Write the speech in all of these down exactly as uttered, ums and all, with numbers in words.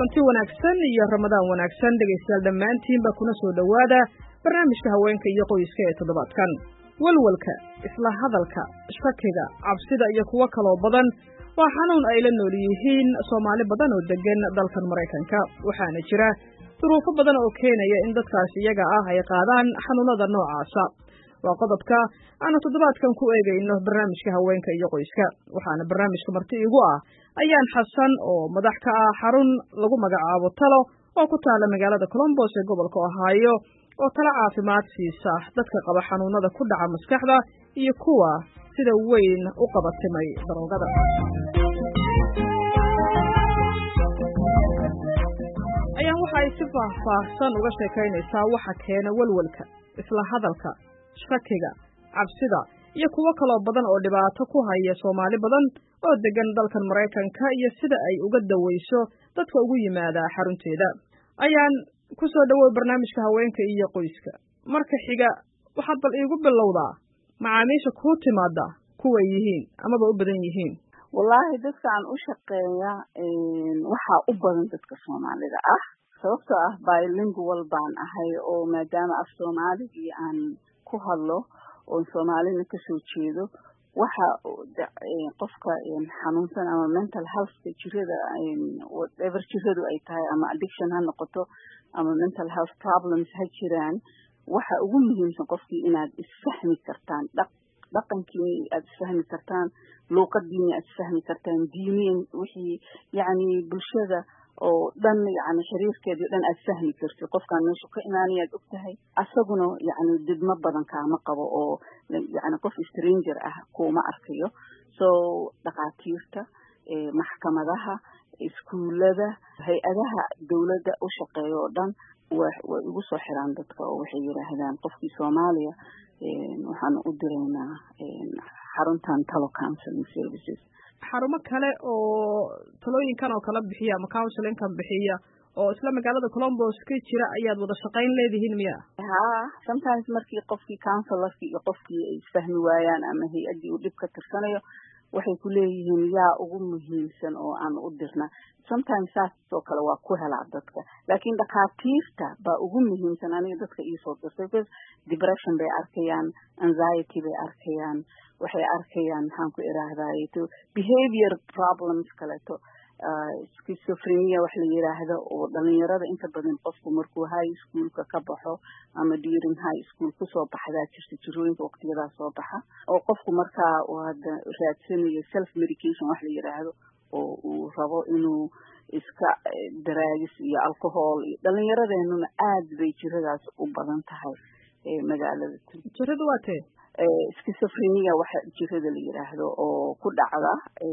kulanti wanaagsan iyo ramadaan wanaagsan dhegaystayaal dhammaantiinba kuna soo dhowaada barnaamijka haweenka iyo qoyska ee toddobaadkan. walwalka, isla hadalka, shakiga, cabsida iyo kuwo kaloo badan waa xanuun ay la nool yihiin Soomaali badan oo degan dalkan Mareykanka. waxaana jira duruufo badan oo keenaya in dadkaas iyaga ah ay qaadaan xanuunada noocaasa. waa qodobka aanu toddobaadkan ku eegayno barnaamijka haweenka iyo qoyska. waxaana barnaamijka marti igu ah ayaan xasan oo madax ka ah xarun lagu magacaabo Talo oo ku taala magaalada Columbus ee gobolka Ohio oo talo caafimaad siisa dadka qaba xanuunada ku dhaca maskaxda iyo kuwa sida weyn u qabatimay daroogada. ayaan waxa ay si faahfaahsan uga sheekaynaysaa waxa keena walwalka, isla hadalka, shakiga, cabsida iyo kuwo kaloo badan oo dhibaato ku haya Soomaali badan oo degan dalkan Mareykanka iyo sida ay uga daweyso dadka ugu yimaada xarunteeda. ayaan ku soo dhawow barnaamijka haweenka iyo qoyska. marka xiga waxaad bal iigu bilowdaa macaamiisha ku timaada kuwa yihiin amaba u badan yihiin. wallaahi dadka aan u shaqeeya waxaa u badan dadka Soomaalida ah, sababtoo ah bilingual baan ahay oo maadaama af Soomaaligii aan ku hadlo oo Soomaalina ka soo jeedo, waxa qofka xanuunsan ama mental health jirada whatever jiradu ay tahay ama addiction ha noqoto ama mental health problems ha jiraan, waxa ugu muhiimsan qofkii inaad isfahmi kartaan, dhaqankii aad isfahmi kartaan, luuqadiina aad isfahmi kartaan, diiniin wixii yani bulshada oo dhan yani xiriirkeedii dhan aad fahmi kartid. qofkaan meesha ka imaanayaad og tahay, asaguna yani didmo badan kaama qabo oo yani qof stranger ah kuma arkayo. so dhaqaatiirta, maxkamadaha, iskuulada, hay-adaha dawladda u shaqeeya oo dhan way ugu soo xiraan dadka oo waxay yiraahdaan qofkii Soomaaliya waxaan u direynaa xaruntan Talo Counseling Services. xarumo kale oo talooyinkan oo kala bixiya ama counseling-kan bixiya oo isla magaalada Columbus ka jira ayaad wada shaqayn leedihiin miya? haa, sometimes markii qofkii counselorkii iyo qofkii ay isfahmi waayaan ama hay-addii uu dhib ka tirsanayo, waxay ku leeyihiin yaa ugu muhiimsan oo aan u dirna. sometimes saasoo kale waa ku helaa dadka, laakiin dhakhaatiirta baa ugu muhiimsan. aniga dadka iisoo dirtay because depression bay arkayaan, anxiety bay arkayaan, waxay arkayaan maxaan ku iraahdaay to behavior problems kaleeto, schizophrenia wax la yiraahdo oo dhalinyarada inta badan qofku markuu high schoolka ka baxo ama during high school kusoo baxdaa jirta jirooyinka waqtiyadaa soo baxa oo qofku markaa uu hadda raadsanayo self medication wax la yiraahdo oo uu rabo inuu iska daraagis iyo alcohol. dhalinyaradeenuna aad bay jiradaas u badan tahay ee magaalada. jiradu waa tee schizophrenia waxa jirada la yiraahdo oo ku dhacda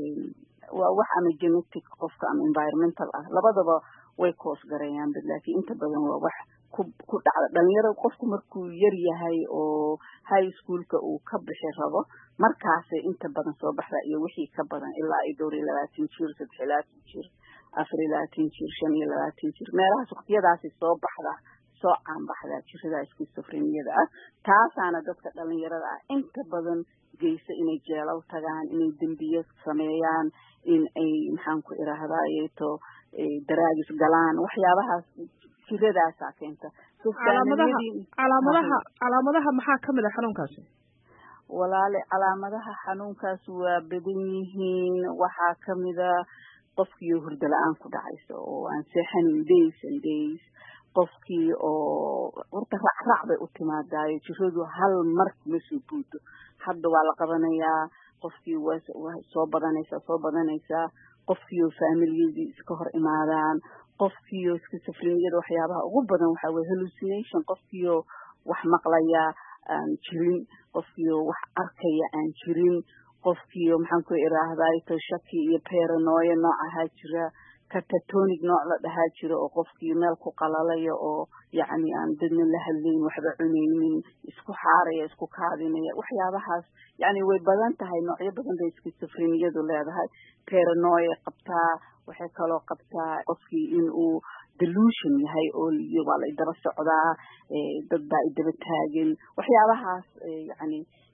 waa wax ama genetic qofka ama environmental ah, labadaba way koos gareeyaan, laakiin inta badan waa wax ku ku dhacda dhalinyarada qofku markuu yar yahay oo high schoolka uu ka bixi rabo, markaas inta badan soo baxda iyo wixii ka badan ilaa ay dhowr iyo labaatan jir, saddex iyo labaatan jir, afar iyo labaatan jir, shan iyo labaatan jir, meelahaas waqtiyadaas soo baxda soo caan baxda jirada schizophrenia ah. taasaana dadka dhalinyarada ah inta badan geysa inay jeelal tagaan, inay dambiyo sameeyaan, in ay maxaan ku iraahdaayto daraagis galaan, waxyaabahaas jiradaasa keenta. calaamadaha calaamadaha calaamadaha maxaa kamid ah xanuunkaasi? walaale calaamadaha xanuunkaas waa badan yihiin. waxaa kamid ah qofkii hurdo la-aan ku dhacayso oo aan seexanin days and days, qofkii oo horta racrac bay u timaadaayo, jiradu hal mar ma soo buudo, hadda waa la qabanayaa, qofkii waa soo badanaysaa soo badanaysaa qofkii oo familiyadii iska hor imaadaan, qofkii oo schizophrenia waxyaabaha ugu badan waxaa weeye hallucination, qofkii oo wax maqlaya aan jirin, qofkii oo wax arkaya aan jirin, qofkii oo maxaan ku iraahdaa to shaki iyo paranoia noocaha jira, catatonic nooc la dhahaa jiro oo qofkii meel ku qalalayo oo yacni aan dadna la hadlayn, waxba cunaynin, isku xaaraya, isku kaadinaya, waxyaabahaas yacni way badan tahay. noocyo badan bay schizophreniadu leedahay. paranoia qabtaa, waxay kaloo qabtaa qofkii inuu delusion yahay oo waa la daba socdaa, dad baa daba taagan, waxyaabahaas yacni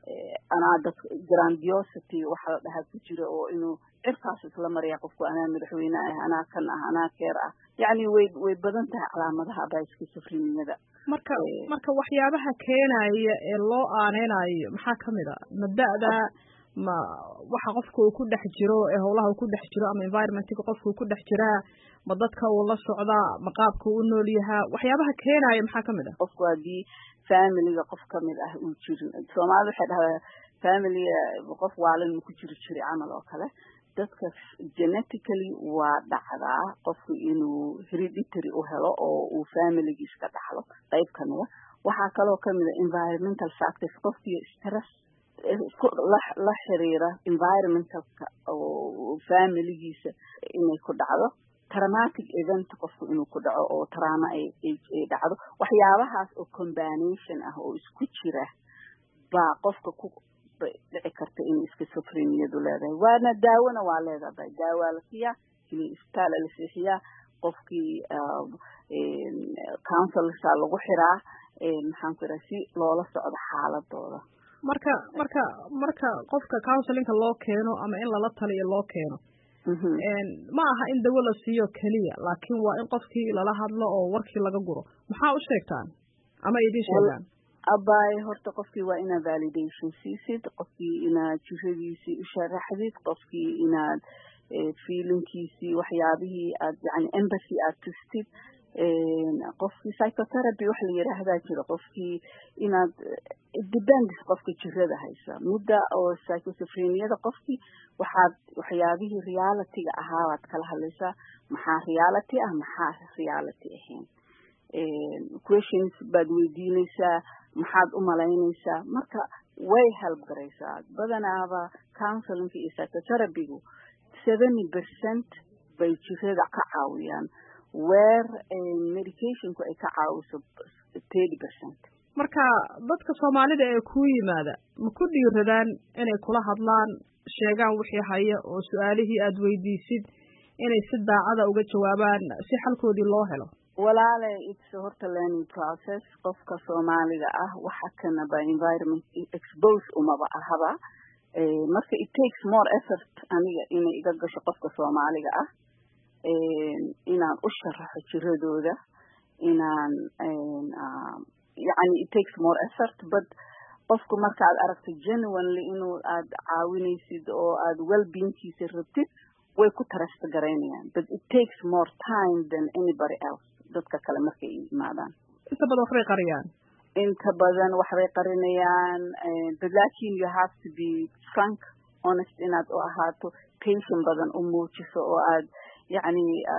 anaa dad grandiosity waxa la dhahaa ku jira oo inuu cirkaas isla mariya qofku anaa madaxweyne ah anaa kan ah anaa keer ah yacni way way badan tahay calaamadaha schizophrenia-da marka marka waxyaabaha keenaya ee loo aaneynayo maxaa ka mid a ma da'da ma waxa qofku uu ku dhex jiro ee howlaha uu ku dhex jiro ama environmentka qofku uu ku dhex jiraa ma dadka uu la socdaa ma qaabka uu nool yahaa waxyaabaha keenaya maxaa ka mid ah qofku haddii familiga qof ka mid ah uu jirin Soomaalidu waxay dhahaa family qof waalin ku jiri jiray camal oo kale dadka genetically waa dhacdaa qofku inuu hereditary u helo oo uu familigiisa ka dhaxlo qayb ka mid ah waxaa kaloo ka mid ah environmental factors qofkii stress la xiriira environmentalka oo familigiisa inay ku dhacdo traumatic event qofku inuu ku dhaco oo trauma ay ay dhacdo waxyaabahaas oo combination ah oo isku jira baa qofka ku dhici karta in schizophrenia-du leedahay waana daawona waa leedahay daawa la siiyaa in isbitaal la siiyaa qofkii counselor lagu xiraa maxaan ku raa si loola socdo xaaladooda marka marka marka qofka counselinka loo keeno ama in lala taliyo loo keeno ma aha in dawo la siiyo kaliya laakiin waa in qofkii lala hadlo oo warkii laga guro maxaa u sheegtaan ama idin sheegaan abay horta qofkii waa inaad validation siisid qofkii inaad jiradiisii u sharaxdid qofkii inaad feelingkiisii waxyaabihii aad yani empathy aad tustid qofkii psychotherapy wax la yiraahdaa jiro qofkii inaad depends qofka jirada haysa mudda oo schizophrenia-da qofkii waxaad waxyaabihii reality-ga ahaa waad kala hadlaysaa maxaa reality ah maxaa reality ahayn questions baad weydiinaysaa maxaad u malaynaysaa marka way help garaysaa badanaaba counselinga iyo psychotherapy-gu seventy percent bay jirada ka caawiyaan where medicationku ay ka caawiso thirty percent marka dadka Soomaalida ee ku yimaada ma ku dhiiradaan inay kula hadlaan sheegaan wixii haya oo su'aalihii aad weydiisid inay si daacada uga jawaabaan si xalkoodii loo helo walaale it's a horta learning process qofka Soomaaliga ah waxa kana ba environment expose umaba ahaba marka it takes more effort aniga inay iga gasho qofka Soomaaliga ah inaan u sharaxo jiradooda inaan yani it takes more effort but qofku marka aad aragto genuinely inuu aad caawinaysid oo aad well-beingkiisa rabtid way ku trust garaynayaan but it takes more time than anybody else dadka kale markay imaadaan inta badan waxbay qariyaan inta badan waxbay qarinayaan but laakiin you have to be frank honest inaad u ahaato patient badan u muujiso oo aad يعني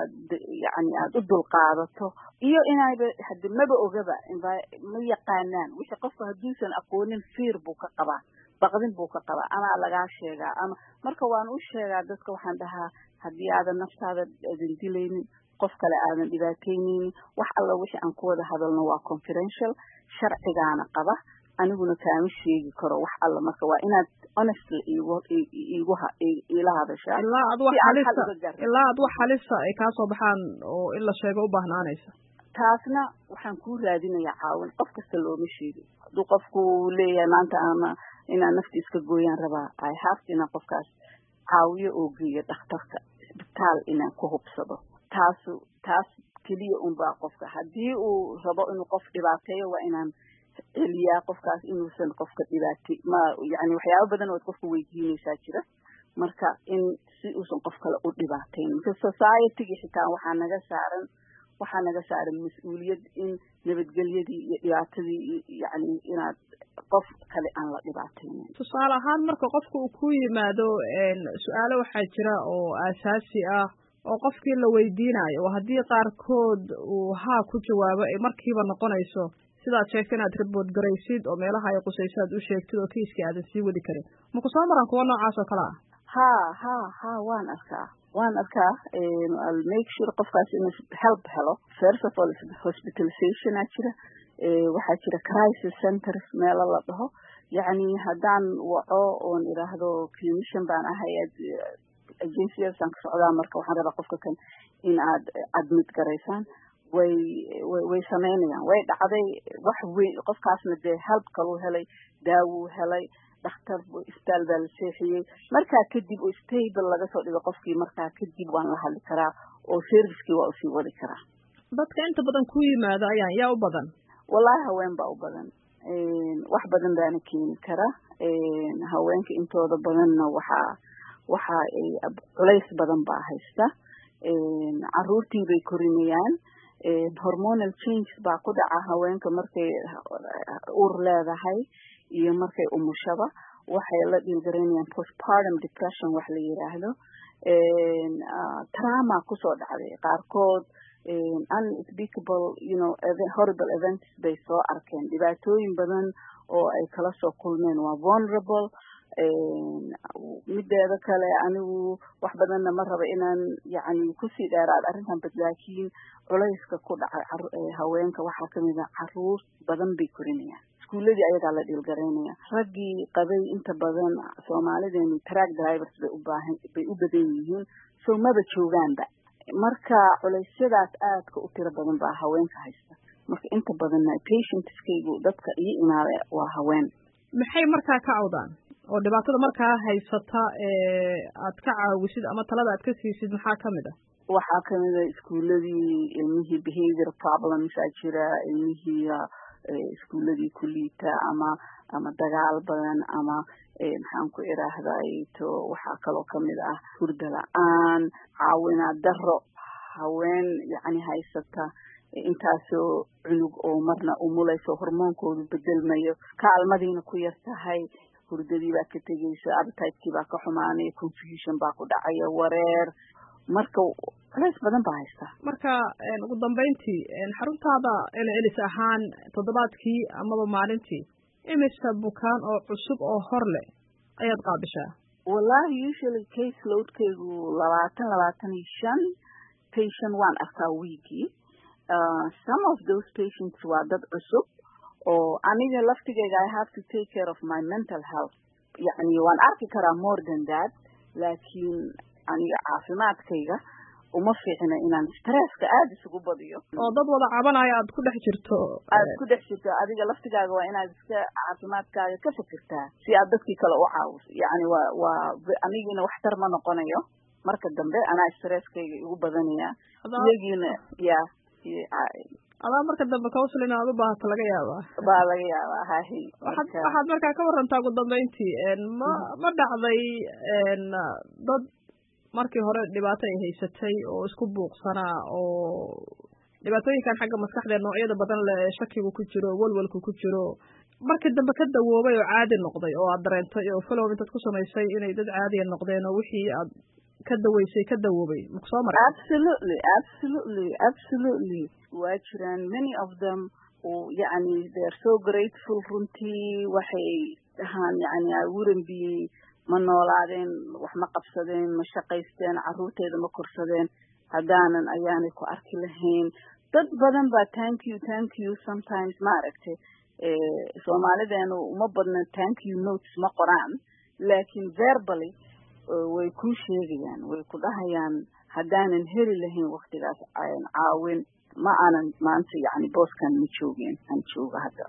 يعني aad u dulqaadato iyo inayba hadii maba ogaba ma yaqaanaan wixii qofka haduusan aqoonin fear buu ka qabaa baqdin buu ka qabaa ama laga sheegaa ama marka waan u sheegaa dadka waxaan dhahaa hadii aad naftaada idin dilaynin qof kale aadan dhibaateynin wax alla wixii aan ku wada hadalno waa confidential sharcigaana qaba aniguna kaama sheegi karo wax alla marka waa inaad honestly iigu iigu ila hadashaa ilaa aad wax halisa ilaa aad wax halisa ay ka soo baxaan oo in la sheego u baahnaanaysa taasna waxaan ku raadinayaa caawin qof kasta looma sheego haduu qofku leeyahay maanta ama inaan nafti iska gooyaan rabaa ay haaftina qofkaas caawiyo oo geeyo dhakhtarka isbitaal inaan ku hubsado taasu taas kaliya un baa qofka hadii uu rabo inuu qof dhibaateeyo waa inaan eliya qofkaas inuusan qofka dhibaatay ma yani waxyaabo badan oo qofku weydiinaysaa jira marka in si uusan qof kale u dhibaateyn society-ga xitaa waxaa naga saaran waxaa naga saaran mas'uuliyad in nabadgelyadii iyo dhibaatadii yani inaad qof kale aan la dhibaateynin tusaale ahaan marka qofku uu ku yimaado su'aalo waxaa jira oo aasaasi ah oo qofkii la weydiinayo oo haddii qaarkood uu haa ku jawaabo ay markiiba noqonayso sidaad sheegtay inaad report garaysid oo meelaha ay qusayso aad u sheegtid oo kiiska aadan sii wadi karin ma ku soo maran kuwa noocaas oo kale ah ha ha ha waan arkaa waan arkaa I'll make sure qofkaas inuu help helo first of all hospitalization aa jira waxaa jira crisis centers meelo la dhaho yani haddaan waco oon iraahdo clinician baan ahay agencyadaan ka socdaa marka waxaan rabaa qofka kan in aad admit garaysaan way way sameynayaan way dhacday wax weyn qofkaasna dee help kaluu helay daawuu helay dhakhtar isbitaal baa la seexiyey markaa kadib oo stable laga soo dhigo qofkii markaa kadib waan la hadli karaa oo servicekii waa usii wadi karaa. dadka inta badan ku yimaada ayaan yaa u badan? wallahi haween baa u badan, wax badan baana keeni kara. haweenka intooda badanna waxaa waxa ay culays badan baa haysta, caruurtii bay korinayaan, hormonal changes baa ku dhaca haweenka markay uur leedahay iyo markay umushaba. waxay la dhiilgaraynayaan postpartum depression wax la yiraahdo, trauma kusoo dhacday qaarkood, unspeakable you know horrible events bay soo arkeen, dhibaatooyin badan oo ay kala soo kulmeen, waa vulnerable. mideeda kale anigu wax badanna ma raba inaan yani kusii dheeraad arrintan bad, laakiin culayska ku dhacay haweenka waxaa kamid ah caruur badan bay korinayaan, iskuuladii ayagaa la dhiilgaraynaya. raggii qabay inta badan soomaalideeni track drivers bay u baahan bay u badan yihiin, soo maba joogaanba. marka culeysyadaas aadka u tiro badan baa haweenka haysta. marka inta badanna patientskaygu dadka ii imaada waa haween. maxay markaa ka cawdaan oo dhibaatada markaa haysata ee aad ka caawisid ama talada aad ka siisid maxaa kamid ah? waxaa kamid ah iskuuladii ilmihii behavior problems aa jira, ilmihii iskuuladii ku liita ama ama dagaal badan ama maxaan ku iraahday to waxaa kaloo kamid ah hurda la-aan, caawinaad daro haween yani haysata intaasoo cunug oo marna umulayso hormoonkoodu bedelmayo, kaalmadiina ku yar tahay, hurdadii baa ka tegaysa, appetite-kii baa ka xumaanaya, confusion baa ku dhacaya, wareer. marka culays badan baa haysta. marka ugu dambeyntii xaruntaada elis ahaan toddobaadkii amaba maalintii imisa bukaan oo cusub oo hor leh ayaad qaabishaa? wallahi usually case loadkaygu labaatan labaatan iyo shan patient waan arkaa weekii. Uh, some of those patients waa dad cusub oo aniga laftigayga I have to take care of my mental health. yani waan arki karaa more than that, laakiin aniga caafimaadkayga uma fiicna inaan stresska aad isugu badiyo. oo dad wada cabanaya aad ku dhex jirto aad ku dhex jirto adiga laftigaaga waa inaad iska caafimaadkaaga ka fikirtaa si aad dadkii kale u caawiso. yani waa waa anigina waxtar ma noqonayo, marka dambe anaa stresskayga igu badanaya, iyagiina ya adaa marka dambe counseling aad u baahato laga yaabaa baa laga yaabaa. hahi waxaad waxaad markaa ka warantaa ugu dambeyntii ma ma dhacday dad markii hore dhibaato ay haysatay oo isku buuqsanaa oo dhibaatooyinkan xagga maskaxda noocyada badan leh ee shakigu ku jiro, walwalku ku jiro, markii dambe ka dawoobay oo caadi noqday oo aad dareentay oo follow intaad ku samaysay inay dad caadiya noqdeen oo wixii aad ka dawaysay ka dawoobay maku soo maray? absolutely absolutely absolutely waa jiraan many of them oo yani they are so grateful. runtii waxay dhahaan yani I wouldn't be ma noolaadeen, wax ma qabsadeen, ma shaqaysteen, caruurteeda ma korsadeen haddaanan ayaanay ku arki lahayn. dad badan baa thank you thank you sometimes ma aragtay soomaalideenu uma badna thank you notes ma qoraan, laakiin verbally way ku sheegayaan, way ku dhahayaan haddaanan heli lahayn waqtigaas caawin ma aanan maanta yani booskan ma joogeen aan jooga hadda.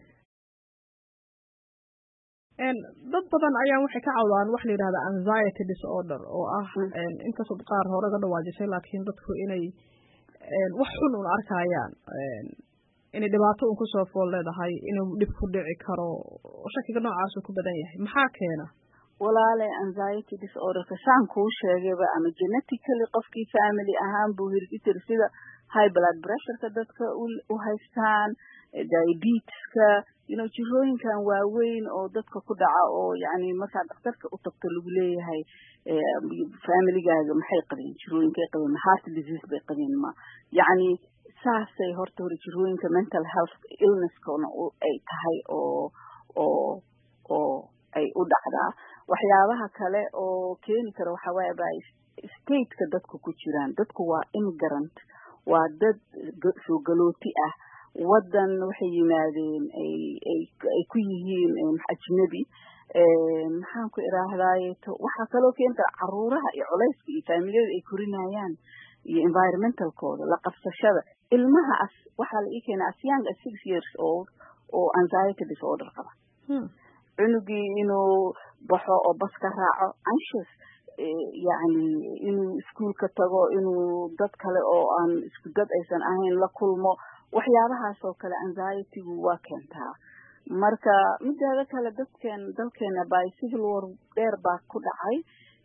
dad badan ayaa waxay ka cawdaan wax la yidhahda anxiety disorder oo ah inkastoo qaar hore ga dhawaajisay laakiin dadku inay wax xun un arkayaan, inay dhibaato un kusoo fool leedahay, inuu dhib ku dhici karo, shakiga noocaasuu ku badan yahay. maxaa keena? walaale anxiety disorderka saan kuu sheegayba ama genetically qofkii family ahaan buu hereditary sida high blood pressureka dadka u haystaan, diabeteska, you know jirooyinkan waaweyn oo dadka ku dhaca oo yani markaa dhakhtarka u tagto lagu leeyahay familygaaga maxay qabeen, jirooyinkay qabeen, heart disease bay qabeen, ma yani saasay horta hore jirooyinka mental health illnesskana ay tahay oo oo oo ay u dhacdaa. waxyaabaha kale oo keeni kara waxa waaye baa stateka dadku ku jiraan. dadku waa immigrant, waa dad soo galooti ah, wadan waxay yimaadeen ay ay ay ku yihiin ajnabi. maxaan ku iraahdaay waxaa kaloo keeni kara caruuraha iyo culayska iyo faamiliyada ay korinayaan iyo environmentalkooda, la qabsashada ilmaha as waxaa la ii keenaa as young as six years old oo anxiety disorder qaba. cunugii inuu baxo oo baska raaco anxious yani inuu iskuulka tago inuu dad kale oo aan isku dad aysan ahayn la kulmo waxyaabahaas oo kale anxiety-gu waa keentaa marka mideeda kale dadkeen dalkeena by civil war dheer baa ku dhacay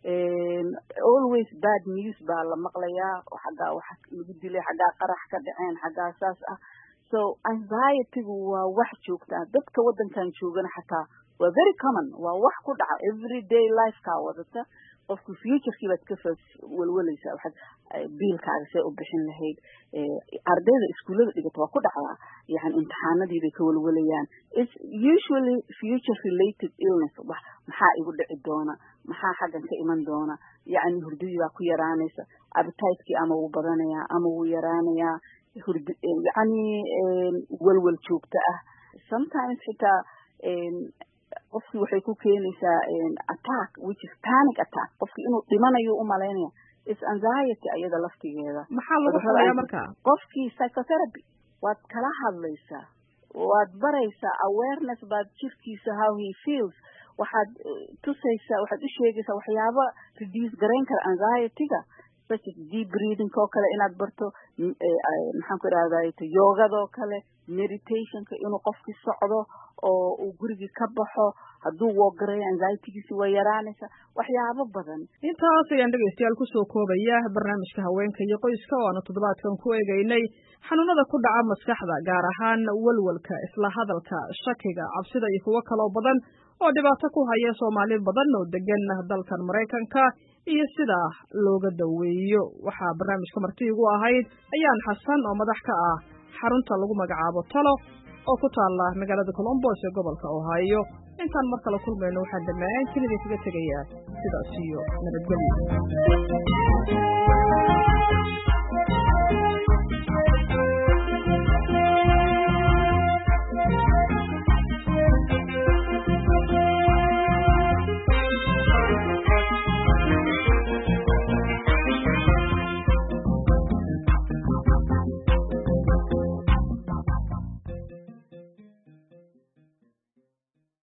always bad news baa la maqlayaa xagaa waxa lagu dilay xagaa qarax ka dhaceen xagaa saas ah so anxiety-gu waa wax joogta dadka wadankan joogana xataa waa very common waa wax ku dhaca everyday life ka wadata qofku future-kii baad ka walwalaysaa waxaad biilkaaga see u bixin lahayd ardayda iskuullada dhigata waa ku dhacdaa yani imtixaanadii bay ka walwalayaan it's usually future related illness wax maxaa igu dhici doona maxaa xaggan ka iman doona yani hurdadii baa ku yaraanaysa appetite-kii ama wuu badanayaa ama wuu yaraanayaa hurd yani walwal joogta ah sometimes xitaa qofkii waxay ku keenaysaa attack which is panic attack qofkii inuu dhimanayo u malaynaya is anxiety ayada laftigeeda maxaa lagu xalaya marka qofkii psychotherapy waad kala hadlaysaa waad baraysaa awareness baad jirkiisa how he feels waxaad tusaysaa waxaad u sheegaysaa waxyaabo reduce garayn kara anxiety-ga such as deep breathing oo kale inaad barto maxaan ku idhahdaa yogadoo kale meditationka inuu qofkii socdo oo uu gurigii ka baxo hadduu woogarayo anxiety-giisi waa yaraanaysa waxyaabo badan intaas ayaan dhegaystayaal kusoo koobaya barnaamijka haweenka iyo qoyska oo aanu toddobaadkan ku eegaynay xanuunada ku dhaca maskaxda gaar ahaan walwalka isla hadalka shakiga cabsida iyo kuwo kaloo badan oo dhibaato ku haya soomaali badan oo degan dalkan maraykanka iyo sida looga daweeyo waxaa barnaamijka marti igu ahayd ayaan xasan oo madax ka ah xarunta lagu magacaabo talo oo ku taala magaalada Columbus ee gobolka Ohio intaan mar kale kulmayno waxaan dhammaan kaliya kaga tagayaa sidaas iyo nabadgelyo.